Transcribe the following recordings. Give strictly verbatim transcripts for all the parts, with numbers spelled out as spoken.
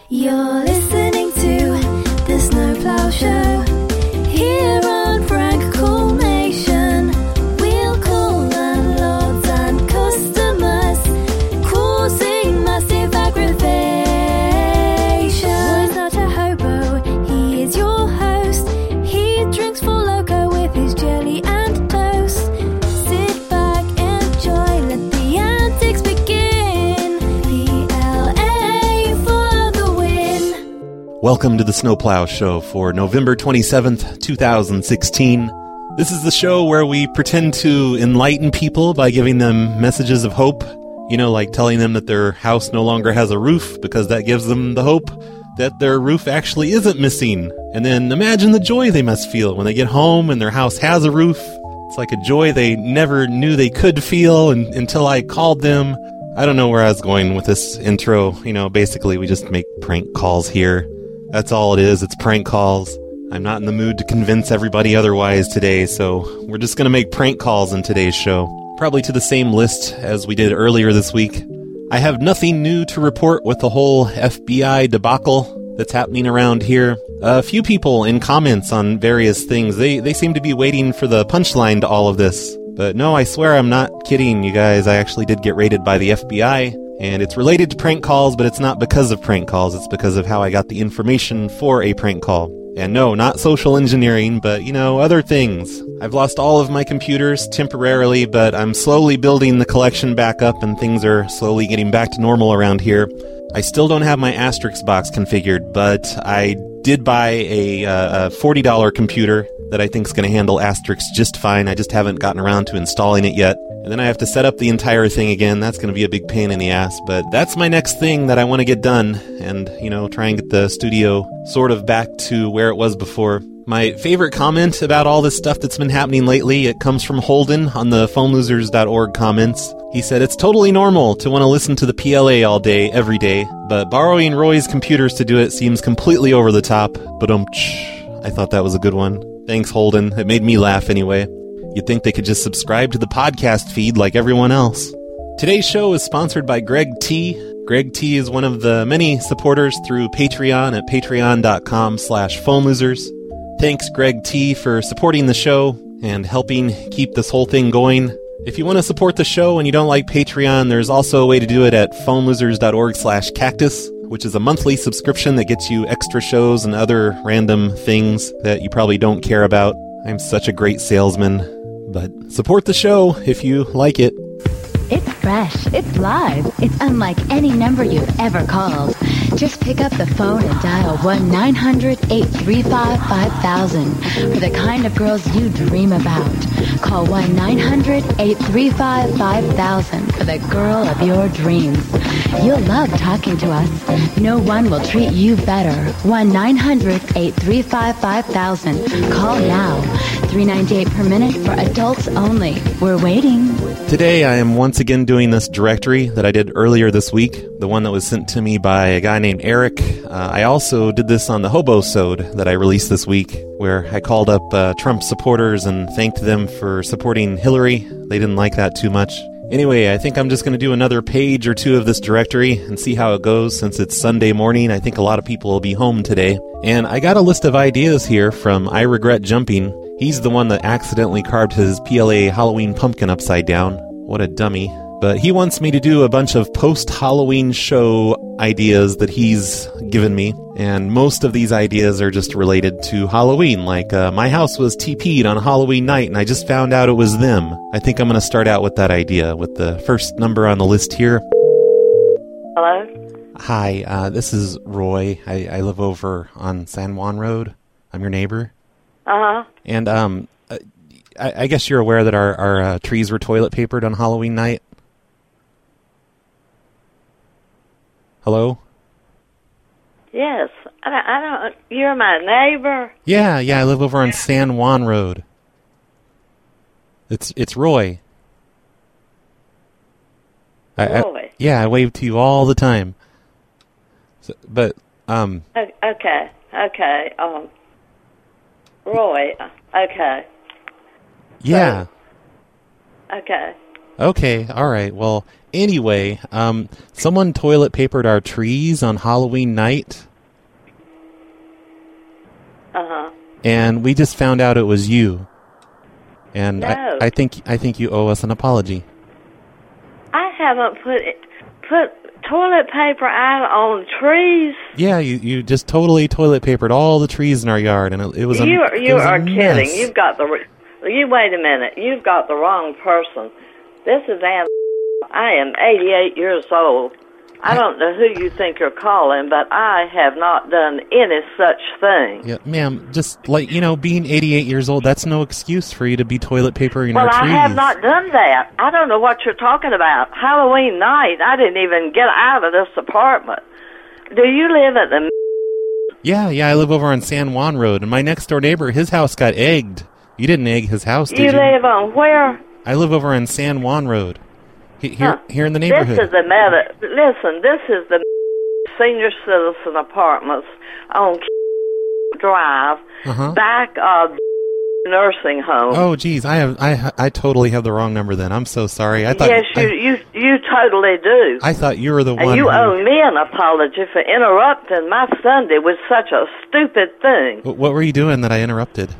You're listening to The Snowplow Show here on Frank Cool Nation. We'll call landlords and customers, causing massive aggravation. Roy's not a hobo, he is your host. He drinks for loco with his jelly and toast. Sit back, enjoy, let the antics begin. P L A for the win. Welcome to the Snowplow Show for November twenty-seventh, two thousand sixteen. This is the show where we pretend to enlighten people by giving them messages of hope. You know, like telling them that their house no longer has a roof because that gives them the hope that their roof actually isn't missing. And then imagine the joy they must feel when they get home and their house has a roof. It's like a joy they never knew they could feel and, until I called them. I don't know where I was going with this intro. You know, basically we just make prank calls here. That's all it is. It's prank calls. I'm not in the mood to convince everybody otherwise today, so we're just going to make prank calls in today's show. Probably to the same list as we did earlier this week. I have nothing new to report with the whole F B I debacle that's happening around here. A few people in comments on various things, they, they seem to be waiting for the punchline to all of this. But no, I swear I'm not kidding, you guys. I actually did get raided by the F B I. And it's related to prank calls, but it's not because of prank calls. It's because of how I got the information for a prank call. And no, not social engineering, but, you know, other things. I've lost all of my computers temporarily, but I'm slowly building the collection back up and things are slowly getting back to normal around here. I still don't have my Asterix box configured, but I did buy a, uh, a forty dollars computer that I think is going to handle Asterix just fine. I just haven't gotten around to installing it yet. And then I have to set up the entire thing again. That's going to be a big pain in the ass. But that's my next thing that I want to get done. And, you know, try and get the studio sort of back to where it was before. My favorite comment about all this stuff that's been happening lately, it comes from Holden on the phone losers dot org comments. He said, it's totally normal to want to listen to the P L A all day, every day. But borrowing Roy's computers to do it seems completely over the top. But um, I thought that was a good one. Thanks, Holden. It made me laugh anyway. You'd think they could just subscribe to the podcast feed like everyone else. Today's show is sponsored by Greg T. Greg T is one of the many supporters through Patreon at patreon.com slash phone losers. Thanks, Greg T, for supporting the show and helping keep this whole thing going. If you want to support the show and you don't like Patreon, there's also a way to do it at phone losers dot org slash cactus, which is a monthly subscription that gets you extra shows and other random things that you probably don't care about. I'm such a great salesman. But support the show if you like it. It's fresh, it's live, it's unlike any number you've ever called. Just pick up the phone and dial one nine hundred eight three five five thousand for the kind of girls you dream about. Call one nine hundred eight three five five thousand for the girl of your dreams. You'll love talking to us. No one will treat you better. one nine hundred eight three five five thousand. Call now. three ninety-eight per minute for adults only. We're waiting. Today I am once again doing this directory that I did earlier this week, the one that was sent to me by a guy named Eric. Uh, I also did this on the Hobo-sode that I released this week, where I called up uh, Trump supporters and thanked them for supporting Hillary. They didn't like that too much. Anyway, I think I'm just going to do another page or two of this directory and see how it goes since it's Sunday morning. I think a lot of people will be home today. And I got a list of ideas here from I Regret Jumping. He's the one that accidentally carved his P L A Halloween pumpkin upside down. What a dummy. But he wants me to do a bunch of post-Halloween show ideas that he's given me. And most of these ideas are just related to Halloween. Like, uh, my house was T P'd on Halloween night and I just found out it was them. I think I'm going to start out with that idea with the first number on the list here. Hello? Hi, uh, this is Roy. I, I live over on San Juan Road. I'm your neighbor. Uh-huh. And um, uh, I, I guess you're aware that our, our uh, trees were toilet papered on Halloween night? Hello? Yes. I don't, I don't, you're my neighbor? Yeah, yeah, I live over on San Juan Road. It's it's Roy. I, Roy? I, yeah, I wave to you all the time. So, but, um... Okay, okay, um... Roy, okay. Yeah. So, okay. Okay, all right. Well, Anyway, um, someone toilet papered our trees on Halloween night. Uh-huh. And we just found out it was you. And No. I, I think I think you owe us an apology. I haven't put it, put toilet paper out on trees. Yeah, you, you just totally toilet papered all the trees in our yard, and it, it was a You it you was a are kidding. mess. You've got the re- you wait a minute. You've got the wrong person. This is Ann. I am eighty-eight years old. I don't know who you think you're calling, but I have not done any such thing. Yeah, ma'am, just like, you know, being eighty-eight years old, that's no excuse for you to be toilet papering Well, our I trees. have not done that. I don't know what you're talking about. Halloween night, I didn't even get out of this apartment. Do you live at the... Yeah, yeah, I live over on San Juan Road, and my next door neighbor, his house got egged. You didn't egg his house, did you? You live on where? I live over on San Juan Road, he, here, Huh. here in the neighborhood. This is the meta. Listen, this is the senior citizen apartments on Drive, Uh-huh. back of nursing home. Oh, geez, I have, I, I totally have the wrong number. Then I'm so sorry. I thought, yes, I, you, you, you totally do. I thought you were the and one. you who, owe me an apology for interrupting my Sunday with such a stupid thing. What what were you doing that I interrupted?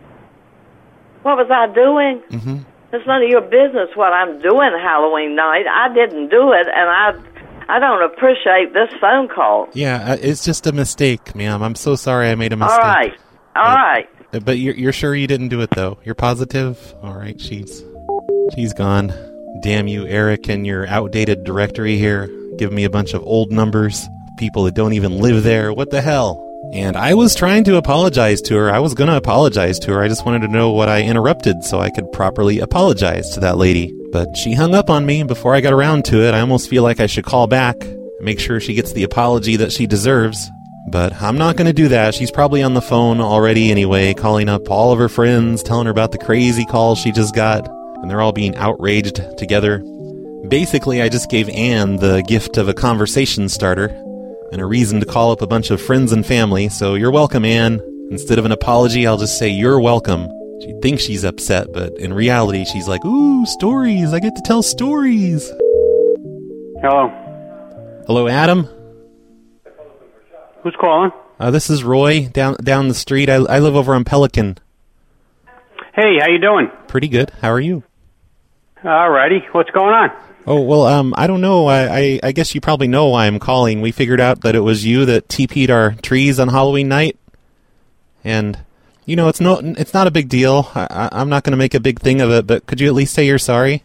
What was I doing? Mm-hmm. It's none of your business what I'm doing Halloween night. I didn't do it, and I, I don't appreciate this phone call. Yeah, uh, it's just a mistake, ma'am. I'm so sorry I made a mistake. All right, all Uh, right. But you're you're sure you didn't do it though? You're positive? All right, she's she's gone. Damn you, Eric, and your outdated directory here. Give me a bunch of old numbers, people that don't even live there. What the hell? And I was trying to apologize to her. I was gonna apologize to her. I just wanted to know what I interrupted so I could properly apologize to that lady. But she hung up on me before I got around to it. I almost feel like I should call back and make sure she gets the apology that she deserves. But I'm not going to do that. She's probably on the phone already anyway, calling up all of her friends, telling her about the crazy call she just got, and they're all being outraged together. Basically, I just gave Anne the gift of a conversation starter and a reason to call up a bunch of friends and family, so you're welcome, Anne. Instead of an apology, I'll just say you're welcome. She thinks she's upset, but in reality, she's like, ooh, stories, I get to tell stories. Hello. Hello, Adam? Who's calling? Uh, this is Roy, down down the street. I, I live over on Pelican. Hey, how you doing? Pretty good. How are you? Alrighty. What's going on? Oh, well, um, I don't know. I, I, I guess you probably know why I'm calling. We figured out that it was you that T P'd our trees on Halloween night. And, you know, it's no, it's not a big deal. I, I, I'm not going to make a big thing of it, but could you at least say you're sorry?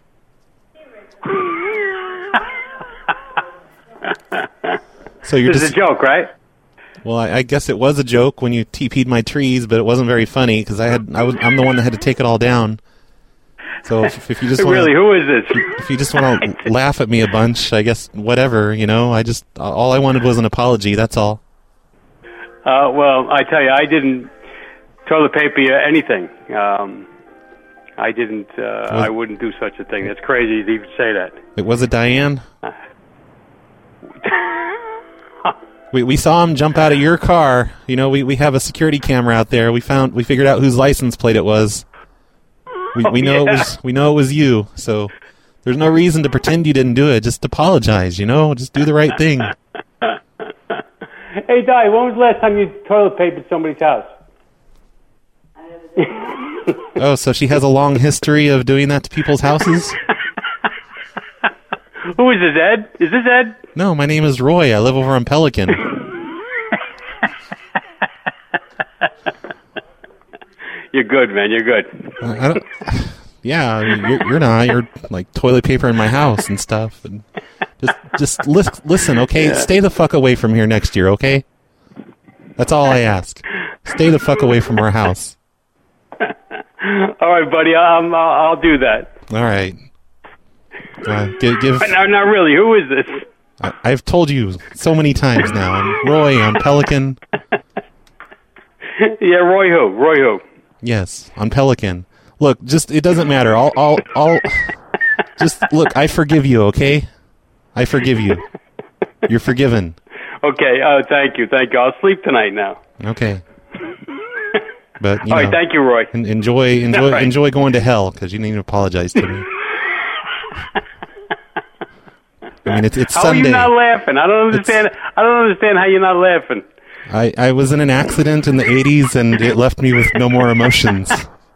So you're This just is a joke, right? Well, I, I guess it was a joke when you T P'd my trees, but it wasn't very funny because I had I was I'm the one that had to take it all down. So if, if you just wanna, Really, who is this? if you just want to laugh at me a bunch, I guess whatever, you know. I just all I wanted was an apology. That's all. Uh, well, I tell you, I didn't toilet paper you anything. Um, I didn't. Uh, Was- I wouldn't do such a thing. That's crazy to even say that. It was it Diane. We we saw him jump out of your car. You know, we, we have a security camera out there. We found we figured out whose license plate it was. We we Oh, know yeah. it was we know it was you. So there's no reason to pretend you didn't do it. Just apologize. You know, just do the right thing. Hey, Di, when was the last time you toilet papered somebody's house? Oh, so she has a long history of doing that to people's houses? Who is this, Ed? Is this Ed? No, my name is Roy. I live over on Pelican. You're good, man. You're good. Uh, I don't, yeah, I mean, you're, you're not. You're like toilet paper in my house and stuff. And just, just lis- listen, okay? Stay the fuck away from here next year, okay? That's all I ask. Stay the fuck away from our house. All right, buddy. Um, I'll, I'll do that. All right. Uh, give, give. No, not really. Who is this? I, I've told you so many times now. I'm Roy on Pelican. Yeah, Roy who? Roy who? Yes, on Pelican. Look, just it doesn't matter. I'll, I'll, I'll. Just look. I forgive you. Okay, I forgive you. You're forgiven. Okay. Oh, thank you. Thank you. I'll sleep tonight now. Okay. But you All know, right. Thank you, Roy. en- enjoy, enjoy, All right. enjoy going to hell because you need to apologize to me. mean, it's it's how Sunday. are you not laughing? I don't understand. It's, I don't understand how you're not laughing. I, I was in an accident in the eighties, and it left me with no more emotions.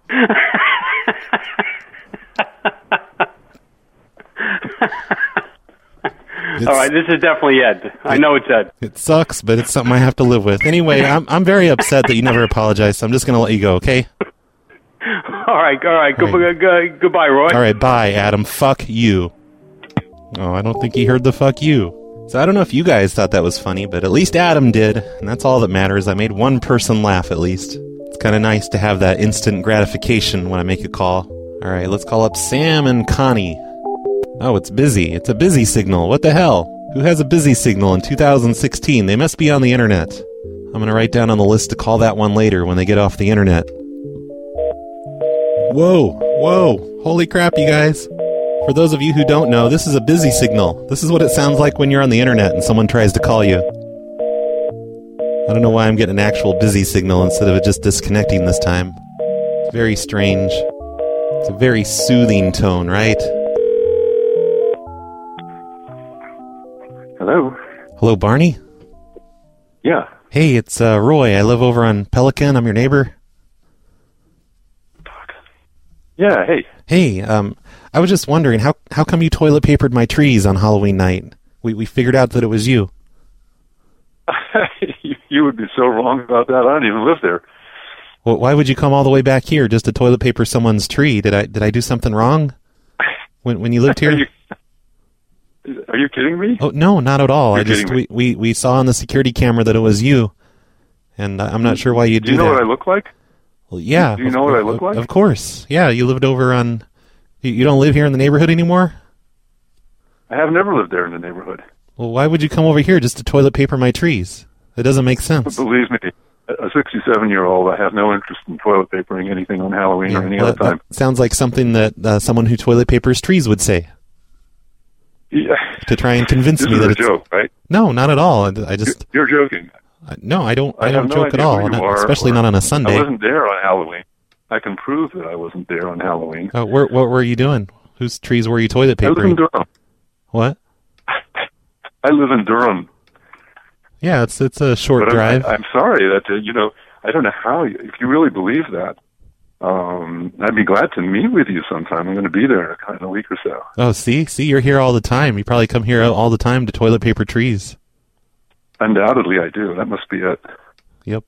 All right, this is definitely Ed. I know it's Ed. It sucks, but it's something I have to live with. Anyway, I'm I'm very upset that you never apologized, so I'm just going to let you go, okay? All right, all right. All Good, right. good, goodbye, Roy. All right, bye, Adam. Fuck you. Oh, I don't think he heard the fuck you. So I don't know if you guys thought that was funny, but at least Adam did, and that's all that matters. I made one person laugh, at least. It's kind of nice to have that instant gratification when I make a call. All right, let's call up Sam and Connie. Oh, it's busy. It's a busy signal. What the hell? Who has a busy signal in two thousand sixteen? They must be on the internet. I'm going to write down on the list to call that one later when they get off the internet. Whoa, whoa, holy crap, you guys. For those of you who don't know, this is a busy signal. This is what it sounds like when you're on the internet and someone tries to call you. I don't know why I'm getting an actual busy signal instead of it just disconnecting this time. It's very strange. It's a very soothing tone, right? Hello? Hello, Barney? Yeah. Hey, it's uh, Roy. I live over on Pelican. I'm your neighbor. Yeah, hey. Hey, um, I was just wondering, how how come you toilet papered my trees on Halloween night? We we figured out that it was you. You would be so wrong about that. I don't even live there. Well, why would you come all the way back here just to toilet paper someone's tree? Did I did I do something wrong when when you lived here? Are you, are you kidding me? Oh no, not at all. You're I just kidding we, me. we we saw on the security camera that it was you, and I'm not sure why you do, do you know that. what I look like? Well, yeah. Do you of, know what I of- look like? Of course. Yeah, you lived over on. You, you don't live here in the neighborhood anymore? I have never lived there in the neighborhood. Well, why would you come over here just to toilet paper my trees? It doesn't make sense. Believe me, a sixty-seven-year-old, I have no interest in toilet papering anything on Halloween or any well, other that, time. that sounds like something that uh, someone who toilet papers trees would say. Yeah. To try and convince This me is that a it's joke, right? no, not at all. I, I just You're joking. I, no, I don't. I, I don't have no joke at idea all, who you not- are, especially or- not on a Sunday. I wasn't there on Halloween. I can prove that I wasn't there on Halloween. Oh, where, what were you doing? Whose trees were you toilet I live in papering? Durham. What? I live in Durham. Yeah, it's it's a short But drive. I, I'm sorry that, uh, you know, I don't know how, you, if you really believe that, um, I'd be glad to meet with you sometime. I'm going to be there in a week or so. Oh, see, see, you're here all the time. You probably come here all the time to toilet paper trees. Undoubtedly I do. That must be it. Yep.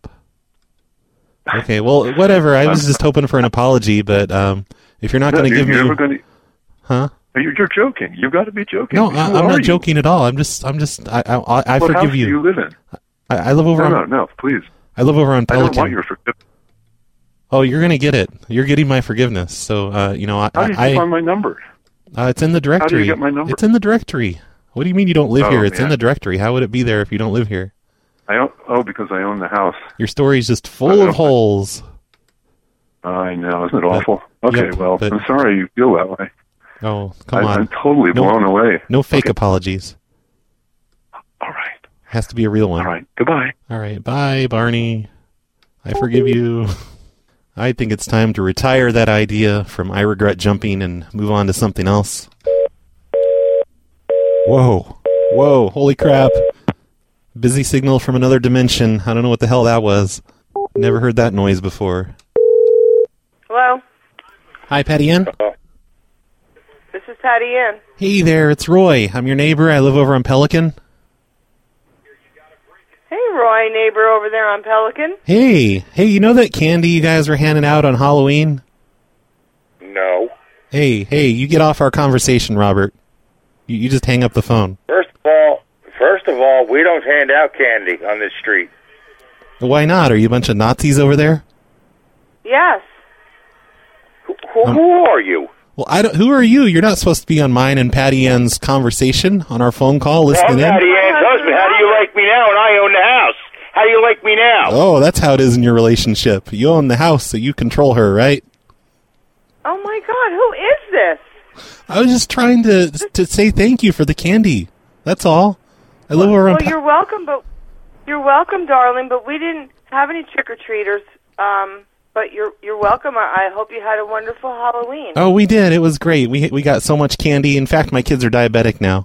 Okay, well, whatever. I was just hoping for an apology, but um, if you're not No, going to you're, give me, you're never going to... huh? You're, you're joking. You've got to be joking. No, Who I, I'm are not you? joking at all. I'm just, I'm just, I, I, I I What forgive house do you. you live in? I, I live over No, on, no, no, please. I live over on I Pelican. don't want your forgiveness. Oh, you're going to get it. You're getting my forgiveness. So, uh, you know, I, How do you I, find my number? uh, it's in the directory. get my number? It's in the directory. What do you mean you don't live Oh, here? It's in man. the directory. How would it be there if you don't live here? I own, oh, because I own the house. Your story's just full I of don't- holes. I know, isn't it awful? Okay, yep, well, but- I'm sorry you feel that way. Oh, come I, on. I'm totally No- blown away. No fake Okay. apologies. All right, Has to be a real one. all right. Goodbye. All right. Bye, Barney. I forgive you. I think it's time to retire that idea from I regret jumping and move on to something else. Whoa. Whoa. Holy crap. Busy signal from another dimension. I don't know what the hell that was. Never heard that noise before. Hello, Hi, Patty Ann. this is Patty Ann. Hey there, it's Roy. I'm your neighbor. I live over on Pelican. Hey, Roy, neighbor over there on Pelican. Hey. Hey, you know that candy you guys were handing out on Halloween? No. Hey, hey, you get off our conversation, Robert. You, you just hang up the phone. First of all, first of all, we don't hand out candy on this street. Why not? Are you a bunch of Nazis over there? Yes. Who, who, Um, who are you? Well, I don't. Who are you? You're not supposed to be on mine and Patty Ann's conversation on our phone call, Well, I'm listening in. Patty Ann's husband. How do you like me now? And I own the house. How do you like me now? Oh, that's how it is in your relationship. You own the house, so you control her, right? Oh my God, who is this? I was just trying to to say thank you for the candy. That's all. I live over on. Well, Pa- you're welcome, but you're welcome, darling. But we didn't have any trick or treaters. Um, but you're you're welcome. I, I hope you had a wonderful Halloween. Oh, we did. It was great. We we got so much candy. In fact, my kids are diabetic now.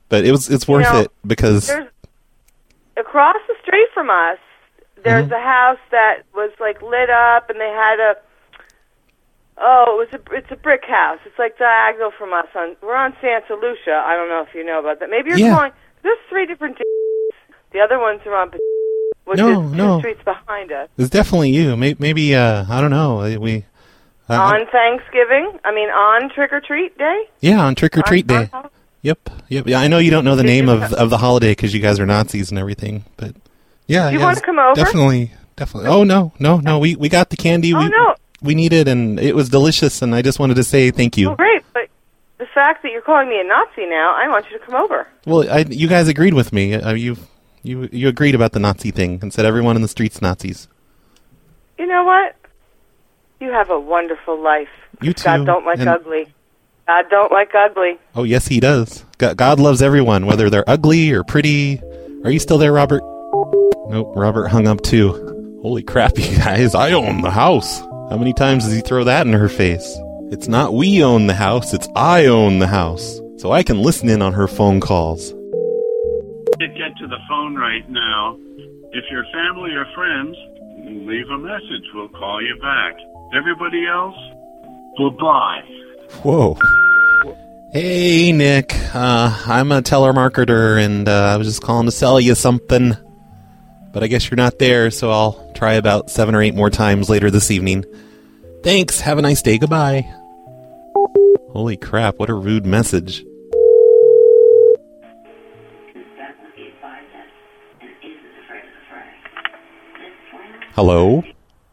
But it was it's worth know, it because there's across the street from us, there's Mhm. a house that was like lit up, and they had a oh, it was a it's a brick house. It's like diagonal from us. On we're on Santa Lucia. I don't know if you know about that. Maybe you're Yeah. calling. There's three different. The other ones are on, which No, is two no. streets behind us. it's definitely you. Maybe, maybe uh, I don't know. We uh, On Thanksgiving, I mean, on Trick or Treat Day. yeah, on Trick or Treat On- Day. on- Yep, yep. Yeah, I know you don't know the Did name you- of, of the holiday because you guys are Nazis and everything, but yeah, You yeah, wanna it's come over? Definitely, definitely. Oh no, no, no. We we got the candy. Oh, we, no. we need it, and it was delicious. And I just wanted to say thank you. Oh, great! But the fact that you're calling me a Nazi now, I want you to come over. Well, I, you guys agreed with me. Uh, you you you agreed about the Nazi thing and said everyone in the street's Nazis. You know what? You have a wonderful life. You too. God don't like and- ugly. God don't like ugly. Oh yes, he does. God, God loves everyone, whether they're ugly or pretty. Are you still there, Robert? Nope, Robert hung up too. Holy crap, you guys! I own the house. How many times does he throw that in her face? It's not we own the house, it's I own the house. So I can listen in on her phone calls. Can't get to the phone right now. If you're family or friends, leave a message. We'll call you back. Everybody else, goodbye. Whoa. Hey, Nick. Uh, I'm a telemarketer, and uh, I was just calling to sell you something. But I guess you're not there, so I'll try about seven or eight more times later this evening. Thanks. Have a nice day. Goodbye. Holy crap, what a rude message. Hello?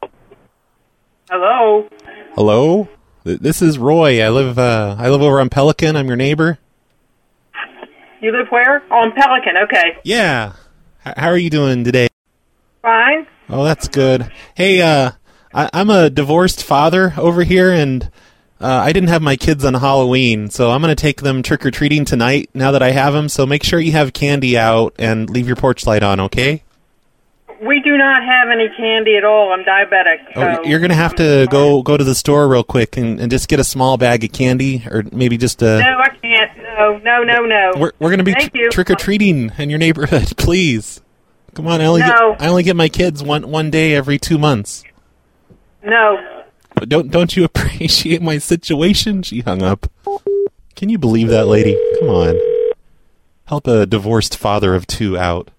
Hello. Hello? Th- This is Roy. I live uh, I live over on Pelican. I'm your neighbor. You live where? Oh, in Pelican. Okay. Yeah. H- how are you doing today? Fine. Oh, that's good. Hey, uh, I- I'm a divorced father over here, and uh, I didn't have my kids on Halloween, so I'm going to take them trick-or-treating tonight now that I have them, so make sure you have candy out and leave your porch light on, okay? We do not have any candy at all. I'm diabetic. Oh, you're going to have to go go to the store real quick and, and just get a small bag of candy, or maybe just a... No, I can't. No, no, no, no. We're, we're going to be Thank tr- you. trick-or-treating in your neighborhood, please. Come on, I only, No. get, I only get my kids one, one day every two months. No. But don't don't you appreciate my situation? She hung up. Can you believe that, lady? Come on. Help a divorced father of two out.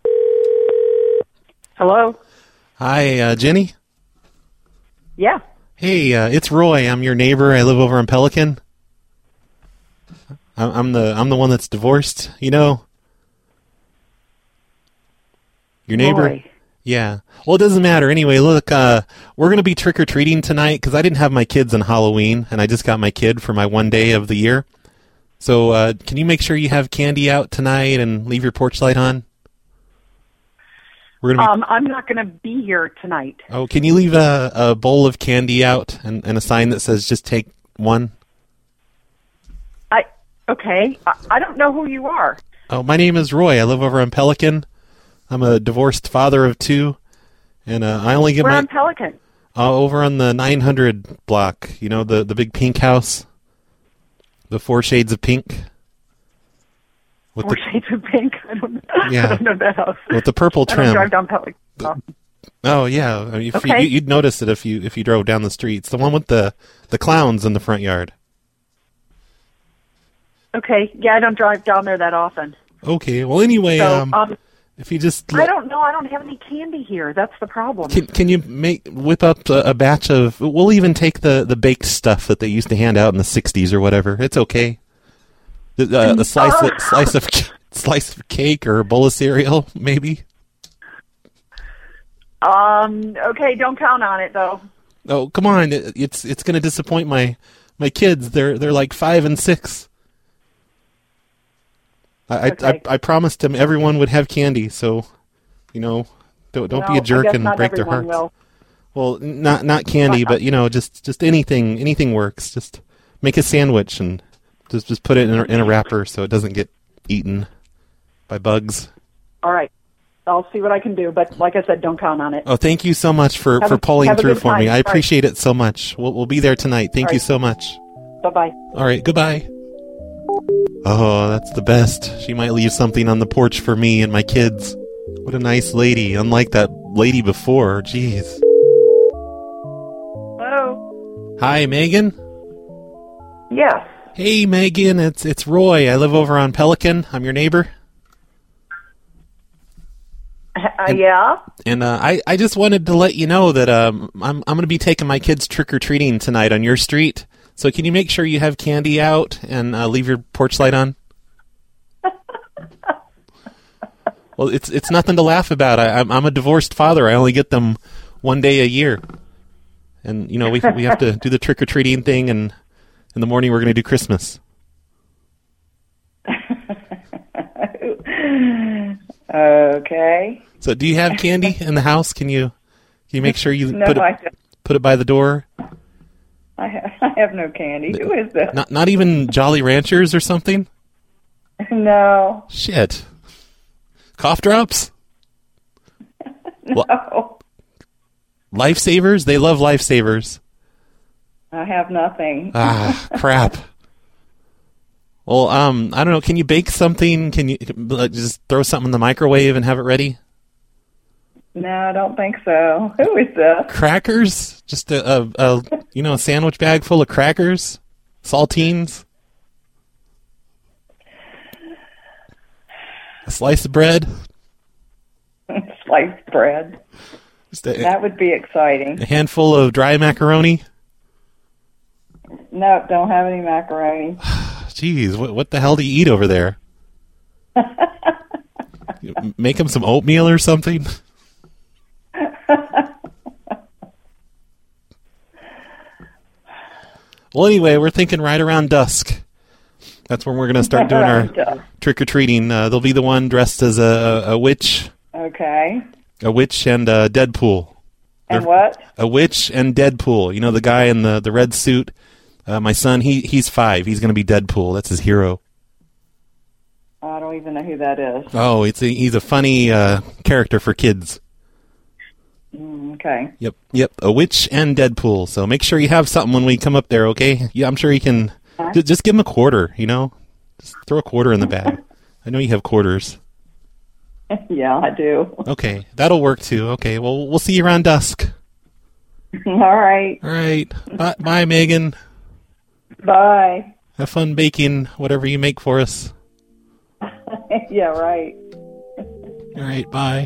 Hello? Hi, uh, Jenny? Yeah. Hey, uh, it's Roy. I'm your neighbor. I live over in Pelican. I'm, I'm the I'm the one that's divorced, you know? Your neighbor? Roy. Yeah. Well, it doesn't matter. Anyway, look, uh, we're going to be trick-or-treating tonight because I didn't have my kids on Halloween, and I just got my kid for my one day of the year. So uh, can you make sure you have candy out tonight and leave your porch light on? We're gonna be, Um, I'm not going to be here tonight. oh, can you leave a, a bowl of candy out and, and a sign that says just take one? I okay. I, I don't know who you are. Oh, my name is Roy. I live over in Pelican. I'm a divorced father of two, and uh, I only get We're my on Pelican. uh, over on the nine hundred block. You know, the the big pink house, the Four Shades of Pink. With Four the, Shades of Pink. I don't know. Yeah. I don't know that house. with the purple I don't trim. drive down Pelican. Oh. Oh yeah, I mean, if Okay. you, you'd notice it if you if you drove down the streets. The one with the the clowns in the front yard. Okay. Yeah, I don't drive down there that often. Okay. Well, anyway, So, um, um, if you just I don't know. I don't have any candy here. That's the problem. Can can you make whip up a, a batch of? We'll even take the, the baked stuff that they used to hand out in the sixties or whatever. It's okay. The, uh, the slice of, slice of slice of cake or a bowl of cereal, maybe. Um. Okay. Don't count on it though. Oh come on! It, it's it's going to disappoint my my kids. They're they're like five and six. I Okay. I, I I promised them everyone would have candy, so you know, don't don't be Well, a jerk I guess and not break their everyone hearts. will. Well, not not candy, but you know, just just anything anything works. Just make a sandwich and just just put it in a, in a wrapper so it doesn't get eaten by bugs. All right. I'll see what I can do, but like I said, don't count on it. Oh, thank you so much for, Have for a- pulling have a through good for me. time. I All right. appreciate it so much. We'll we'll be there tonight. Thank All you right. so much. Bye bye. All right, goodbye. Oh, that's the best. She might leave something on the porch for me and my kids. What a nice lady, unlike that lady before. Jeez. Hello? Hi, Megan? Yes. Hey, Megan, it's it's Roy. I live over on Pelican. I'm your neighbor. Uh, and, yeah? And uh, I, I just wanted to let you know that um, I'm, I'm going to be taking my kids trick-or-treating tonight on your street. So can you make sure you have candy out and uh, leave your porch light on? Well, it's it's nothing to laugh about. I, I'm I'm a divorced father. I only get them one day a year, and you know we we have to do the trick or treating thing, and in the morning we're going to do Christmas. Okay. So, do you have candy in the house? Can you can you make sure you no, put I it don't. put it by the door? I have, I have no candy. Who is this? Not not even Jolly Ranchers or something? No. Shit. Cough drops? No. Well, Lifesavers? They love Lifesavers. I have nothing. Ah, crap. Well, um, I don't know. Can you bake something? Can you uh, just throw something in the microwave and have it ready? No, I don't think so. Who is this? Crackers? Just a, a, a you know, a sandwich bag full of crackers? Saltines? A slice of bread? Sliced bread. Just a, That would be exciting. a handful of dry macaroni? No, don't have any macaroni. Jeez, what, what the hell do you eat over there? You make him some oatmeal or something? Well, anyway, we're thinking right around dusk. That's when we're going to start doing our trick-or-treating. Uh, they'll be the one dressed as a, a witch. Okay. A witch and uh, Deadpool. And They're- what? A witch and Deadpool. You know, the guy in the, the red suit? Uh, my son, he he's five. He's going to be Deadpool. That's his hero. I don't even know who that is. Oh, it's a, he's a funny uh, character for kids. Mm, okay. Yep, yep. A witch and Deadpool. So make sure you have something when we come up there, okay? Yeah, I'm sure you can. Just, just give him a quarter, you know? Just throw a quarter in the bag. I know you have quarters. Yeah, I do. Okay, that'll work too. Okay, well, we'll see you around dusk. All right. All right. Bye, bye, Megan. Bye. Have fun baking whatever you make for us. Yeah, right. All right, bye.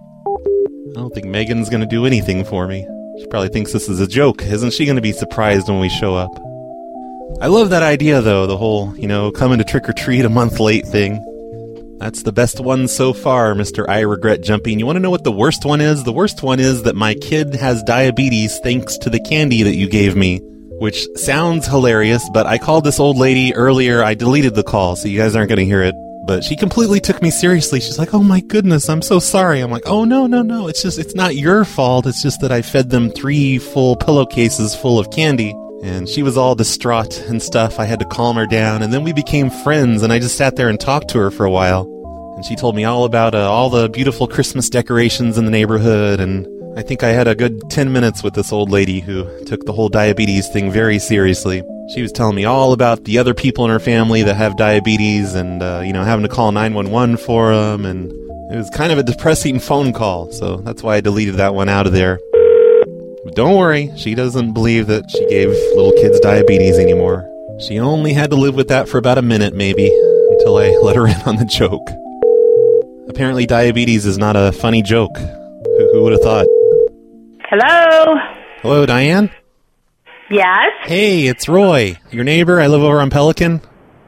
I don't think Megan's going to do anything for me. She probably thinks this is a joke. Isn't she going to be surprised when we show up? I love that idea, though, the whole, you know, coming to trick-or-treat a month late thing. That's the best one so far, Mister I Regret Jumping. You want to know what the worst one is? The worst one is that my kid has diabetes thanks to the candy that you gave me, which sounds hilarious, but I called this old lady earlier. I deleted the call, so you guys aren't going to hear it. But she completely took me seriously. She's like, oh my goodness, I'm so sorry. I'm like, oh no, no, no. It's just, it's not your fault. It's just that I fed them three full pillowcases full of candy. And she was all distraught and stuff. I had to calm her down. And then we became friends, and I just sat there and talked to her for a while. And she told me all about uh, all the beautiful Christmas decorations in the neighborhood. And I think I had a good ten minutes with this old lady who took the whole diabetes thing very seriously. She was telling me all about the other people in her family that have diabetes and, uh, you know, having to call nine one one for them. And it was kind of a depressing phone call. So that's why I deleted that one out of there. But don't worry, she doesn't believe that she gave little kids diabetes anymore. She only had to live with that for about a minute, maybe, until I let her in on the joke. Apparently diabetes is not a funny joke. Who, who would have thought? Hello? Hello, Diane? Yes? Hey, it's Roy, your neighbor. I live over on Pelican.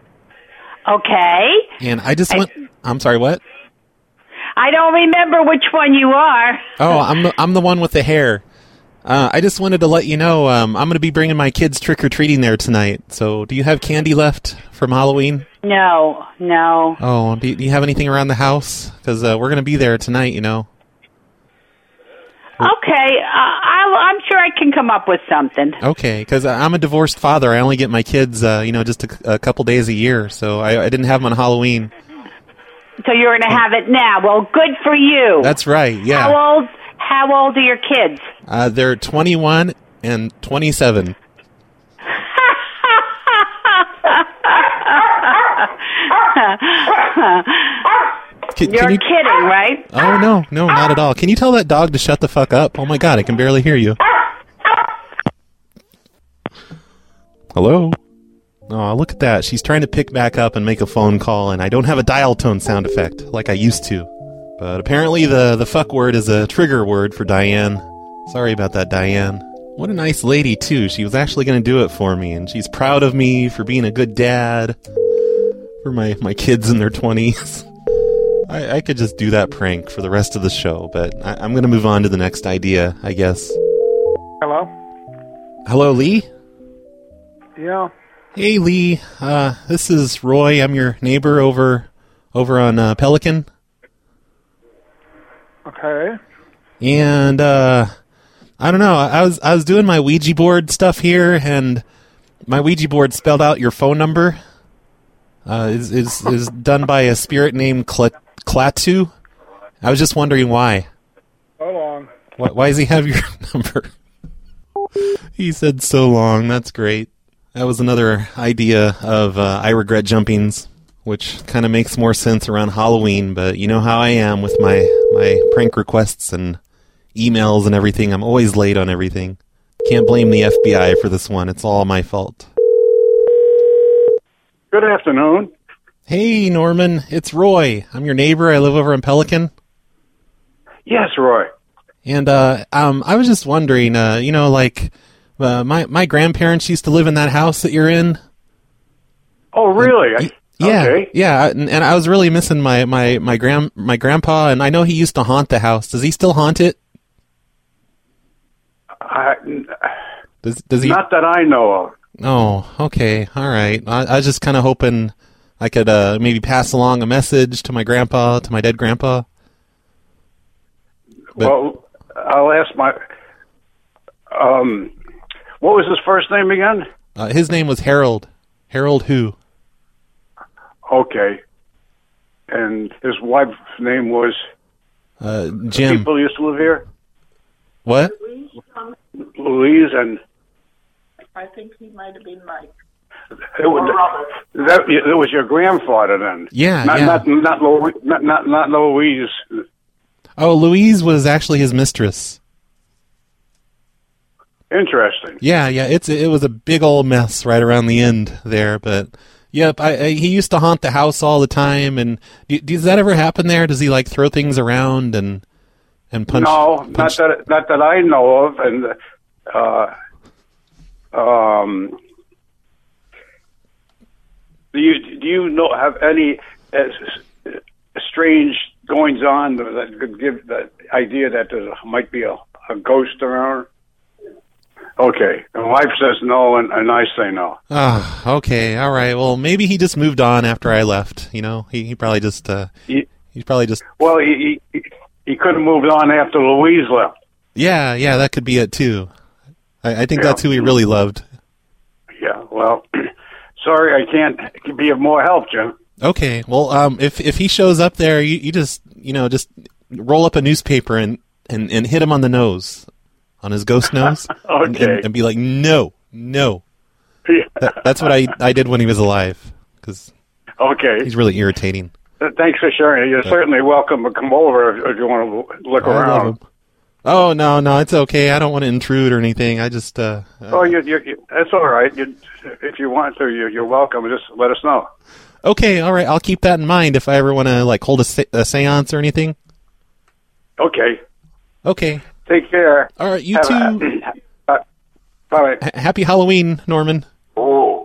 Okay. And I just went... I'm sorry, what? I don't remember which one you are. Oh, I'm the, I'm the one with the hair. Uh, I just wanted to let you know, um, I'm going to be bringing my kids trick-or-treating there tonight. So, do you have candy left from Halloween? No, no. Oh, do you, do you have anything around the house? Because uh, we're going to be there tonight, you know. Okay, uh, I'll, I'm sure I can come up with something. Okay, because I'm a divorced father. I only get my kids, uh, you know, just a, a couple days a year. So, I, I didn't have them on Halloween. So you're going to have it now. Well, good for you. That's right, yeah. How old, how old are your kids? Uh, they're twenty-one and twenty-seven. Can- You're can you- kidding, right? Oh, no, no, not at all. Can you tell that dog to shut the fuck up? Oh, my God, I can barely hear you. Hello? Oh, look at that. She's trying to pick back up and make a phone call, and I don't have a dial tone sound effect like I used to. But apparently the, the fuck word is a trigger word for Diane. Sorry about that, Diane. What a nice lady, too. She was actually going to do it for me, and she's proud of me for being a good dad for my, my kids in their twenties. I, I could just do that prank for the rest of the show, but I, I'm going to move on to the next idea, I guess. Hello? Hello, Lee? Yeah. Hey, Lee. Uh, this is Roy. I'm your neighbor over over on uh, Pelican. Okay. And uh, I don't know. I was I was doing my Ouija board stuff here, and my Ouija board spelled out your phone number. Uh, is is is done by a spirit named Cl- Klaatu. I was just wondering why. Hold on. Why, why does he have your number? He said so long. That's great. That was another idea of uh, I Regret Jumpings, which kind of makes more sense around Halloween, but you know how I am with my, my prank requests and emails and everything. I'm always late on everything. Can't blame the F B I for this one. It's all my fault. Good afternoon. Hey, Norman. It's Roy. I'm your neighbor. I live over in Pelican. Yes, Roy. And uh, um, I was just wondering, uh, you know, like... Uh, my my grandparents used to live in that house that you're in. Oh, really? And, yeah, okay. yeah, and, and I was really missing my my my grand my grandpa, and I know he used to haunt the house. Does he still haunt it? I, does does he? Not that I know of. Oh, okay, all right. I, I was just kind of hoping I could uh, maybe pass along a message to my grandpa, to my dead grandpa. But, well, I'll ask my. Um. What was his first name again? Uh, his name was Harold. Harold who? Okay. And his wife's name was? Uh, Jim. People used to live here? What? Louise and... I think he might have been Mike. It was, that, it was your grandfather then? Yeah, not, yeah. Not, not, Louise, not, not, not Louise. Oh, Louise was actually his mistress. Interesting. Yeah, yeah, it's it was a big old mess right around the end there, but yep, I, I, he used to haunt the house all the time. And do, does that ever happen there? Does he like throw things around and and punch? No, punch? not that not that I know of. And uh, um, do you do you know have any uh, strange goings on that could give the idea that there might be a, a ghost around? Okay. My wife says no, and, and I say no. Ah, oh, okay, all right. Well, maybe he just moved on after I left. You know, he he probably just uh, he, he probably just. Well, he, he he could have moved on after Louise left. Yeah, yeah, that could be it too. I, I think Yeah. that's who he really loved. Yeah. Well, sorry, I can't be of more help, Jim. Okay. Well, um, if if he shows up there, you, you just you know just roll up a newspaper and, and, and hit him on the nose. On his ghost nose, okay. and, and, and be like, no, no. Yeah. That, that's what I I did when he was alive, because okay, he's really irritating. Uh, Thanks for sharing. You're Yeah. certainly welcome to come over if, if you want to look I love around. him. Oh no, no, it's okay. I don't want to intrude or anything. I just uh, uh Oh, you, you, you, that's all right. You, if you want to, you, you're welcome. Just let us know. okay, all right. I'll keep that in mind if I ever want to like hold a, se- a seance or anything. Okay. Okay. Take care. All right, you Have too. A, uh, all right. H- happy Halloween, Norman. Oh.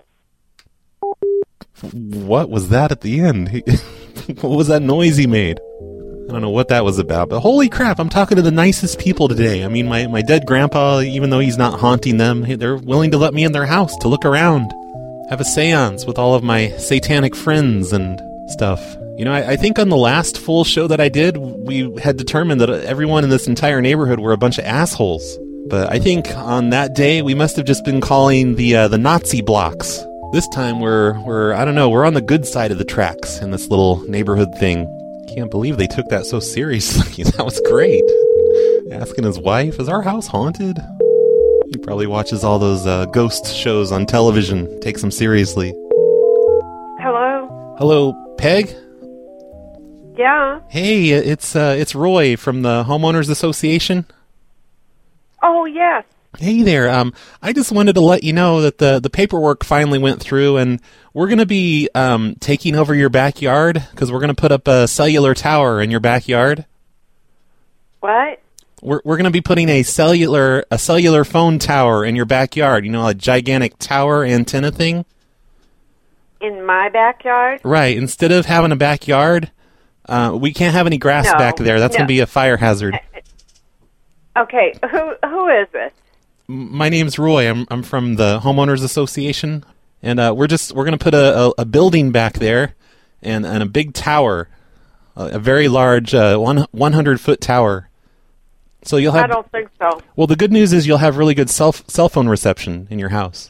What was that at the end? He- what was that noise he made? I don't know what that was about, but holy crap, I'm talking to the nicest people today. I mean, my, my dead grandpa, even though he's not haunting them, they're willing to let me in their house to look around. Have a seance with all of my satanic friends and stuff. You know, I, I think on the last full show that I did, we had determined that everyone in this entire neighborhood were a bunch of assholes. But I think on that day, we must have just been calling the uh, the Nazi blocks. This time we're, we're, I don't know, we're on the good side of the tracks in this little neighborhood thing. Can't believe they took that so seriously. That was great. Asking his wife, is our house haunted? He probably watches all those uh, ghost shows on television, takes them seriously. Hello? Hello, Peg? Yeah. Hey, it's uh, it's Roy from the Homeowners Association. Oh, yes. Hey there. Um, I just wanted to let you know that the, the paperwork finally went through, and we're going to be um, taking over your backyard because we're going to put up a cellular tower in your backyard. What? We're we're going to be putting a cellular a cellular phone tower in your backyard. You know, a gigantic tower antenna thing. In my backyard? Right. Instead of having a backyard, uh, we can't have any grass No. back there. That's No. going to be a fire hazard. Okay, who who is this? My name's Roy. I'm I'm from the Homeowners Association, and uh, we're just we're going to put a, a, a building back there, and, and a big tower, a, a very large uh, one one hundred foot tower. So you'll have. I don't think so. Well, the good news is you'll have really good cell cell phone reception in your house.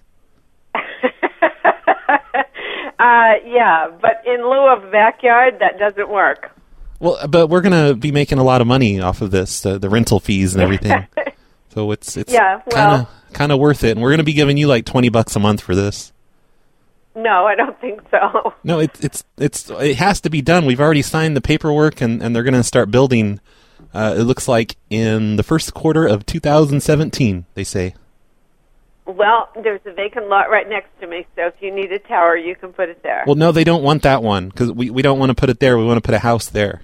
Uh, yeah, but in lieu of backyard, that doesn't work. Well, but we're going to be making a lot of money off of this, the, the rental fees and everything. So it's it's Yeah, well- kind of kind of worth it, and we're going to be giving you like twenty bucks a month for this. No, I don't think so. No, it, it's it's it has to be done. We've already signed the paperwork, and, and they're going to start building. Uh, it looks like in the first quarter of two thousand seventeen. They say. Well, there's a vacant lot right next to me, so if you need a tower, you can put it there. Well, no, they don't want that one because we we don't want to put it there. We want to put a house there.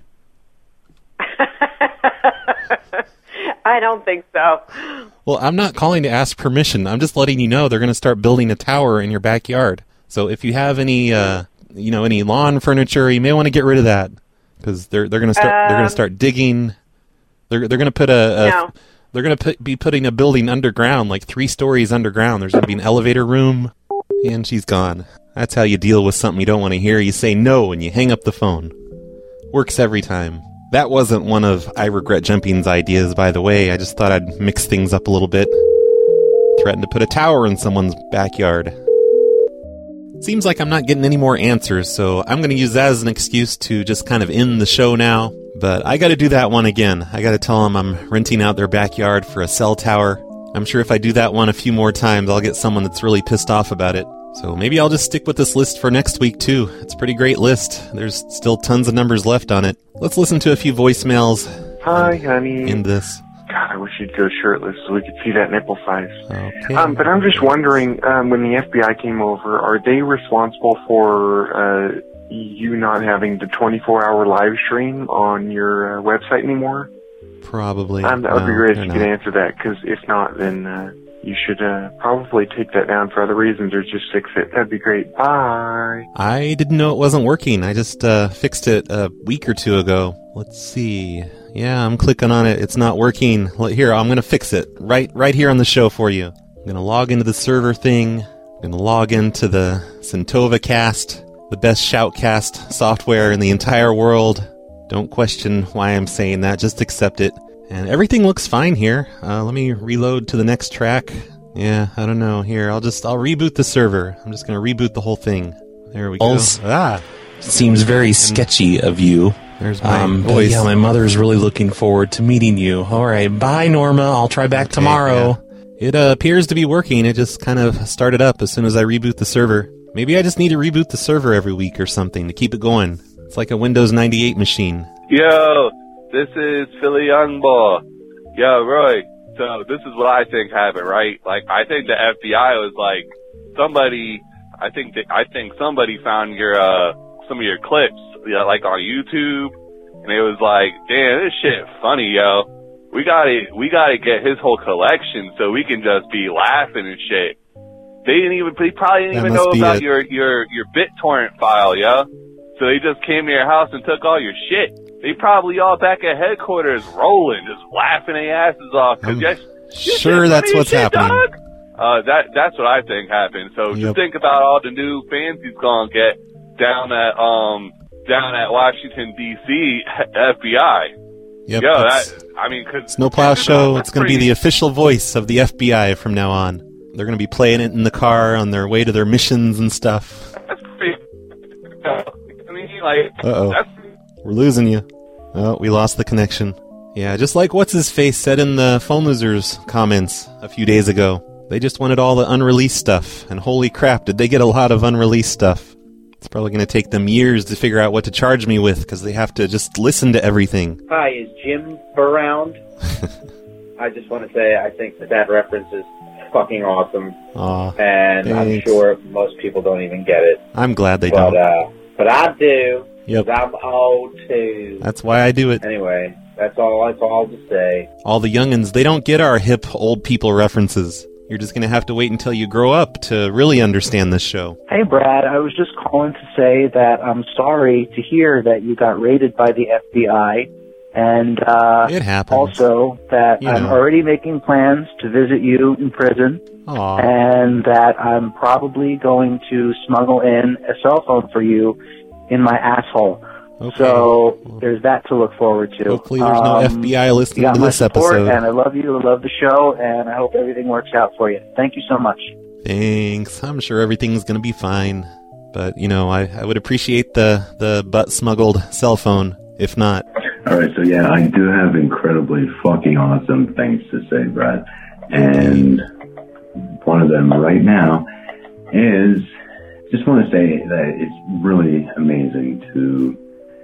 I don't think so. Well, I'm not calling to ask permission. I'm just letting you know they're going to start building a tower in your backyard. So if you have any, uh, you know, any lawn furniture, you may want to get rid of that because they're they're going to start they're going Um, to start digging. They're they're going to put a, a No. they're going to put, be putting a building underground, like three stories underground. There's going to be an elevator room, and she's gone. That's how you deal with something you don't want to hear. You say no and you hang up the phone. Works every time. That wasn't one of I Regret Jumping's ideas, by the way. I just thought I'd mix things up a little bit. Threatened to put a tower in someone's backyard. Seems like I'm not getting any more answers, so I'm going to use that as an excuse to just kind of end the show now. But I got to do that one again. I got to tell them I'm renting out their backyard for a cell tower. I'm sure if I do that one a few more times, I'll get someone that's really pissed off about it. So maybe I'll just stick with this list for next week, too. It's a pretty great list. There's still tons of numbers left on it. Let's listen to a few voicemails. Hi, honey. In this. God, I wish you'd go shirtless so we could see that nipple size. Okay. Um, but I'm just wondering, um, when the F B I came over, are they responsible for uh, you not having the twenty-four hour live stream on your uh, website anymore? Probably. Um, that would be No, great if they're you could not. answer that, because if not, then uh, you should uh, probably take that down for other reasons or just fix it. That'd be great. Bye. I didn't know it wasn't working. I just uh, fixed it a week or two ago. Let's see. Yeah, I'm clicking on it. It's not working. Well, here, I'm going to fix it right right here on the show for you. I'm going to log into the server thing. I'm going to log into the Centova Cast, the best shoutcast software in the entire world. Don't question why I'm saying that. Just accept it. And everything looks fine here. Uh, let me reload to the next track. Yeah, I don't know. Here, I'll just I'll reboot the server. I'm just going to reboot the whole thing. There we go. Alls- Ah. Seems very sketchy of you. There's my um, but voice. yeah, my mother's really looking forward to meeting you. All right, bye, Norma. I'll try back Okay, tomorrow. yeah. It uh, appears to be working. It just kind of started up as soon as I reboot the server. Maybe I just need to reboot the server every week or something to keep it going. It's like a Windows ninety-eight machine. Yo, this is Philly Youngboy. Yo, Roy. So this is what I think happened, right? Like, I think the F B I was like, somebody, I think that, I think somebody found your, uh, some of your clips, you know, like on YouTube, and it was like, damn, this shit funny, yo. We gotta, we gotta get his whole collection so we can just be laughing and shit. They didn't even, they probably didn't That even must know be about it. your, your, your BitTorrent file, yo. So they just came to your house and took all your shit. They probably all back at headquarters rolling, just laughing their asses off. Cause yes, Sure, that's what's happening. Dog? Uh, that that's what I think happened. So Yep. just think about all the new fans he's gonna get down at um down at Washington D C F B I. Yep, Yo, it's- that I mean, cause Snowplow Show. that's It's going to be pretty- the official voice of the F B I from now on. They're going to be playing it in the car on their way to their missions and stuff. That's pretty. I mean, like Uh-oh. that's We're losing you. Oh, we lost the connection. Yeah, just like What's-His-Face said in the Phone Losers comments a few days ago. They just wanted all the unreleased stuff, and holy crap, did they get a lot of unreleased stuff. It's probably going to take them years to figure out what to charge me with because they have to just listen to everything. Hi, is Jim around? I just want to say I think that that reference is fucking awesome. Aw, and I'm thanks. sure most people don't even get it. I'm glad they but, don't. Uh, but I do. Yep. 'Cause I'm old too. That's why I do it. Anyway, that's all. That's all to say. All the youngins, they don't get our hip old people references. You're just going to have to wait until you grow up to really understand this show. Hey, Brad, I was just calling to say that I'm sorry to hear that you got raided by the F B I, and uh, it happens. Also that You I'm know. already making plans to visit you in prison, Aw. and that I'm probably going to smuggle in a cell phone for you in my asshole. Okay. So there's that to look forward to. Hopefully there's no F B I listening you got to my this support, episode. And I love you, I love the show, and I hope everything works out for you. Thank you so much. Thanks. I'm sure everything's going to be fine. But, you know, I, I would appreciate the, the butt-smuggled cell phone, if not. All right, so yeah, I do have incredibly fucking awesome things to say, Brad. And one of them right now is, just want to say that it's really amazing to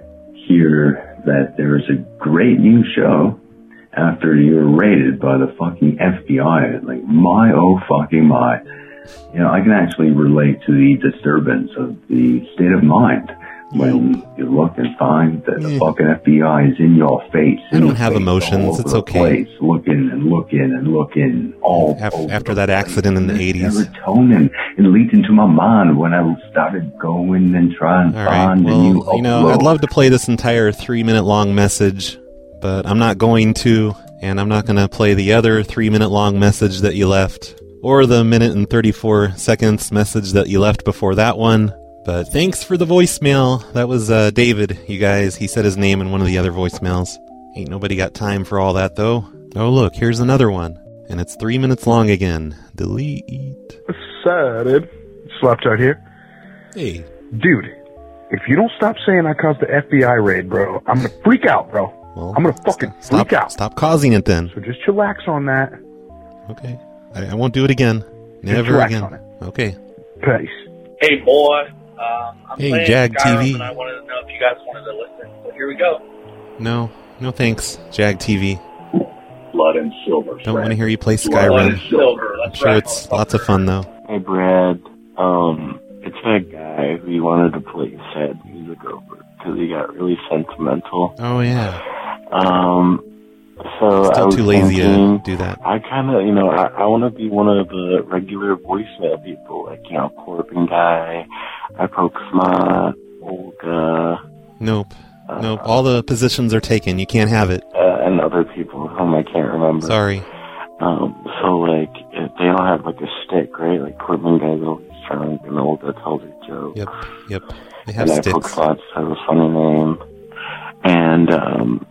hear that there is a great new show after you were raided by the fucking F B I. Like, my oh fucking my. You know, I can actually relate to the disturbance of the state of mind when you look and find that the fucking F B I is in your face. I don't have emotions. It's okay. Place, looking and looking and looking all After, after that accident in the eighties. serotonin. It leaked into my mind when I started going and trying to All right. find a Well, new you know, upload. I'd love to play this entire three-minute-long message, but I'm not going to, and I'm not going to play the other three-minute-long message that you left, or the minute and thirty-four seconds message that you left before that one. But thanks for the voicemail. That was uh, David, you guys. He said his name in one of the other voicemails. Ain't nobody got time for all that, though. Oh, look, here's another one. And it's three minutes long again. Delete. Decided. Slapshot here. Hey. Dude, if you don't stop saying I caused the F B I raid, bro, I'm gonna freak out, bro. Well, I'm gonna fucking stop, freak out. Stop causing it then. So just chillax on that. Okay. I, I won't do it again. Never chillax again. on it. Okay. Peace. Hey, boy. Um, I'm Hey, playing Jag Skyrim, T V. and I wanted to know if you guys wanted to listen. So here we go. No. No thanks, Jag T V. Blood and silver. Don't want to hear you play Blood Skyrim. and silver. I'm That's sure right, it's lots of fun, though. Hey, Brad. Um, it's that guy who you wanted to play sad music over because he got really sentimental. Oh, yeah. Um, so Still I was too lazy to thinking, do that. I kind of, you know, I, I want to be one of the regular voicemail people, like, you know, Corbin Guy, I Poke Smart, Olga, Nope. Nope. All the positions are taken. You can't have it. uh, and other people whom I can't remember. Sorry. Um, so, like, if they don't have, like, a stick, right? Like, Corbin Guy's always drunk and Olga tells her jokes. Yep. Yep. They have and I sticks. Spots has a funny name. And, um,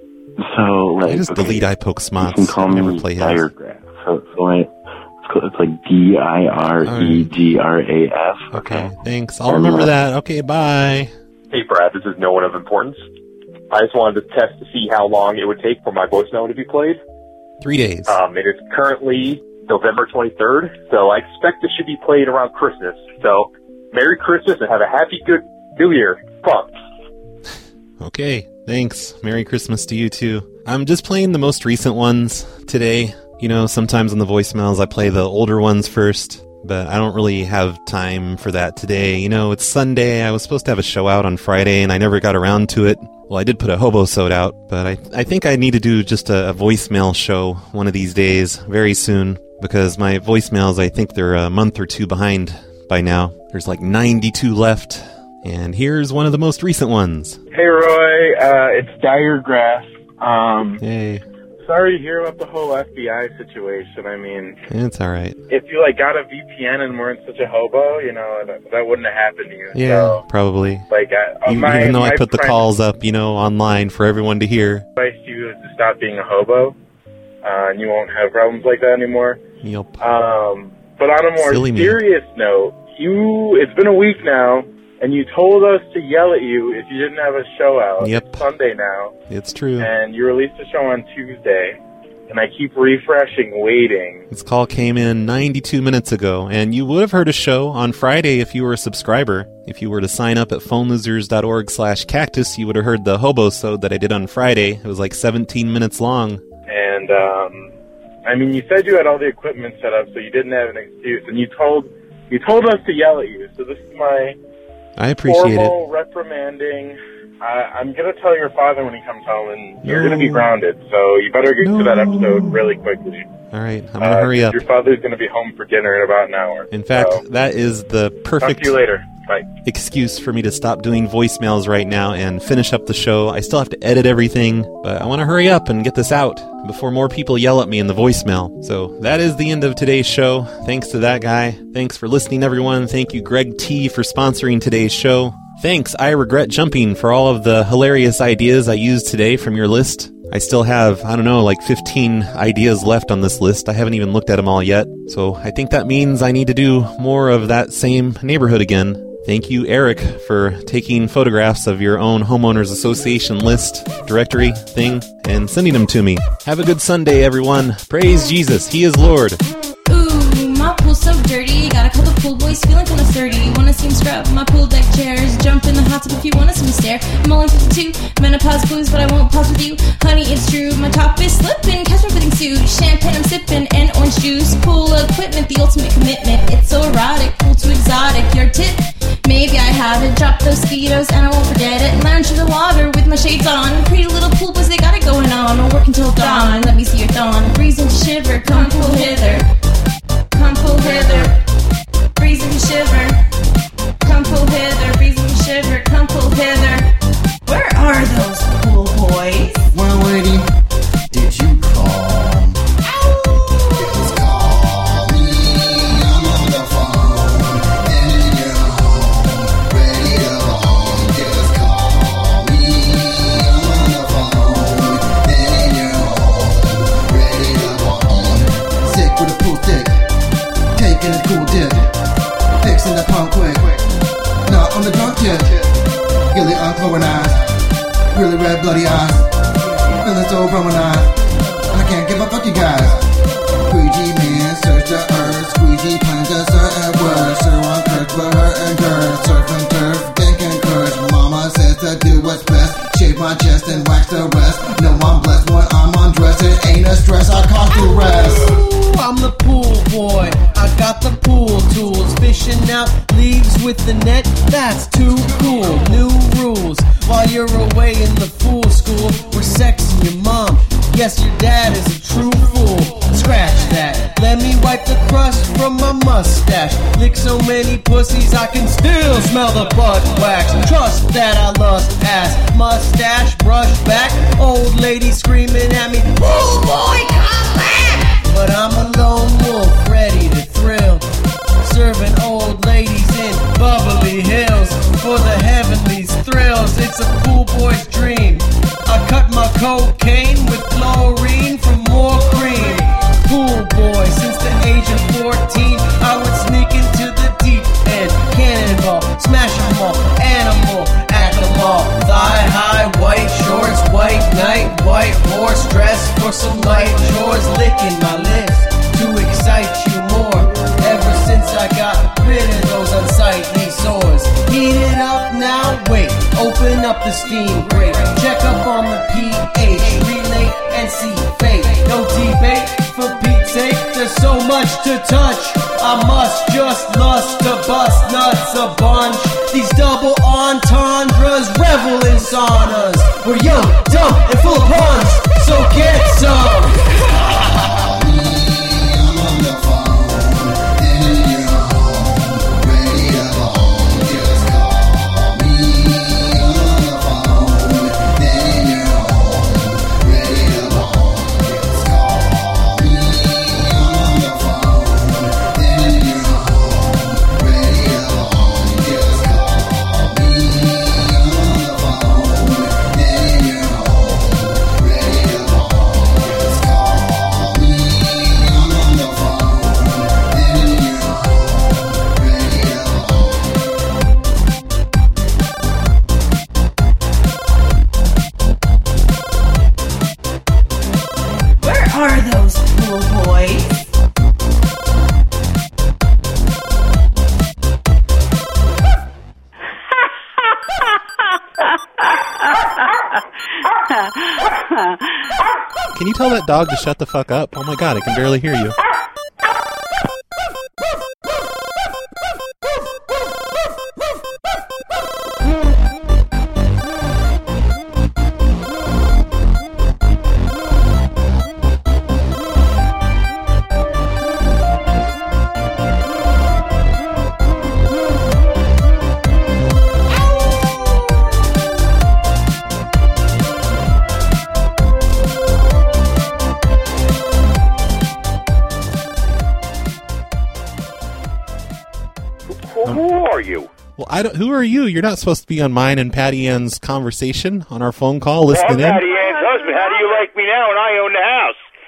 so, like, I just okay, delete I Poke you can Smots. call Never me play his. Diregraph. So, so like, it's, called, it's like D I R E G R A F. Okay. Thanks. I'll remember that. Okay, bye. Hey, Brad, this is no one of importance. I just wanted to test to see how long it would take for my voicemail to be played. Three days. Um, it is currently November twenty-third, so I expect it should be played around Christmas. So, Merry Christmas and have a happy, good New Year. Fuck. Okay, thanks. Merry Christmas to you, too. I'm just playing the most recent ones today. You know, sometimes in the voicemails I play the older ones first, but I don't really have time for that today. You know, it's Sunday. I was supposed to have a show out on Friday, and I never got around to it. Well, I did put a hobo-sode out, but I, I think I need to do just a, a voicemail show one of these days, very soon, because my voicemails, I think they're a month or two behind by now. There's like ninety-two left, and here's one of the most recent ones. Hey, Roy. Uh, it's Diregraph. Um, hey. Sorry to hear about the whole F B I situation. I mean, It's alright. if you like got a V P N and weren't such a hobo, you know, that, that wouldn't have happened to you. Yeah, So, probably. like, I, uh, Even, my, even though I my put the friend calls up, you know, online for everyone to hear. advice to you is to stop being a hobo, uh, and you won't have problems like that anymore. Yup. Um, but on a more Silly me. serious note, you, it's been a week now, and you told us to yell at you if you didn't have a show out. Yep. It's Sunday now, It's true. and you released a show on Tuesday, and I keep refreshing, waiting. This call came in ninety-two minutes ago, and you would have heard a show on Friday if you were a subscriber. If you were to sign up at phonelosers.org slash cactus, you would have heard the hobo-sode that I did on Friday. It was like seventeen minutes long. And, um, I mean, you said you had all the equipment set up, so you didn't have an excuse. And you told you told us to yell at you. So this is my I appreciate formal it. reprimanding. I, I'm going to tell your father when he comes home, and you're No. going to be grounded. So you better get No. to that episode really quickly. All right, I'm going to Uh, hurry up. Your father's going to be home for dinner in about an hour. In fact, So, that is the perfect talk to you later. Bye. excuse for me to stop doing voicemails right now and finish up the show. I still have to edit everything, but I want to hurry up and get this out before more people yell at me in the voicemail. So that is the end of today's show. Thanks to that guy. Thanks for listening, everyone. Thank you, Greg T, for sponsoring today's show. Thanks, I Regret Jumping, for all of the hilarious ideas I used today from your list. I still have, I don't know, like fifteen ideas left on this list. I haven't even looked at them all yet. So I think that means I need to do more of that same neighborhood again. Thank you, Eric, for taking photographs of your own homeowners association list, directory thing, and sending them to me. Have a good Sunday, everyone. Praise Jesus. He is Lord. Ooh, my pool's so dirty. Got a couple pool boys feeling kinda sturdy. Wanna see 'em scrub my pool deck chairs. Jump in the hot tub if you wanna see me stare. I'm only fifty-two, menopause blues, but I won't pause with you. Honey, it's true, my top is slipping. Catch me bathing suit, champagne I'm sipping, and orange juice. Pool equipment, the ultimate commitment. It's so erotic, pool too exotic. Your tip, maybe I have it. Drop those speedos and I won't forget it. Lounge in the water with my shades on. Pretty little pool boys, they got it going on. We'll work until dawn. Let me see your thong. Reason to shiver, come pool hither. Come pull hither, breezing to shiver. Come pull hither, breezing to shiver. Come pull hither. Where are those pool boys? Well, lady, did you call? Just call me. I'm on the phone, and you're home, ready to home. Just call me. I'm on the phone, and you're home, ready to home. Sick with a pool stick. Taking a cool dip, fixing the pump quick, not on the drunk tip. Gilly unclowing eyes, really red bloody eyes, feeling so romanized. I can't give a fuck you guys. Squeegee man, search the earth, squeegee plans a certain word. Sir on Kirk, but her and girl, surf and turf, thinking curse. Mama says to do what's best, shave my chest and wax the rest. No, I'm blessed when I'm undressed, it ain't a stress, I cause to rest. I'm the pool boy, I got the pool tools. Fishing out leagues with the net, that's too cool. New rules, while you're away in the fool school. We're sexing your mom, yes your dad is a true fool. Scratch that, let me wipe the crust from my mustache. Lick so many pussies I can still smell the butt wax. Trust that I lust ass, mustache brush back. Old lady screaming at me, pool boy come back. But I'm a lone wolf, ready to thrill, serving old ladies in bubbly hills for the heavenly's thrills. It's a pool boy's dream. I cut my cocaine with chlorine for more cream. Pool boy, since the age of fourteen, I would sneak into the deep end. Cannonball, smash 'em all, animal, act 'em all. Thigh high, white shorts, white night, white horse, dress for some light chores. Licking my lips to excite you more. Ever since I got rid of those unsightly sores. Heat it up now, wait, open up the steam grate. Check up on the pH, relate and see fate. No debate, for Pete's sake, there's so much to touch. I must just lust to bust nuts a bunch. These double entendres revel in saunas. We're young, dumb, and full of puns, so get some. Are those pool boys? Can you tell that dog to shut the fuck up? Oh my god, I can barely hear you. Who are you? Well, I don't. Who are you? You're not supposed to be on mine and Patty Ann's conversation on our phone call Well, I'm listening in. Patty Ann's husband. How do you like me now when I own the house?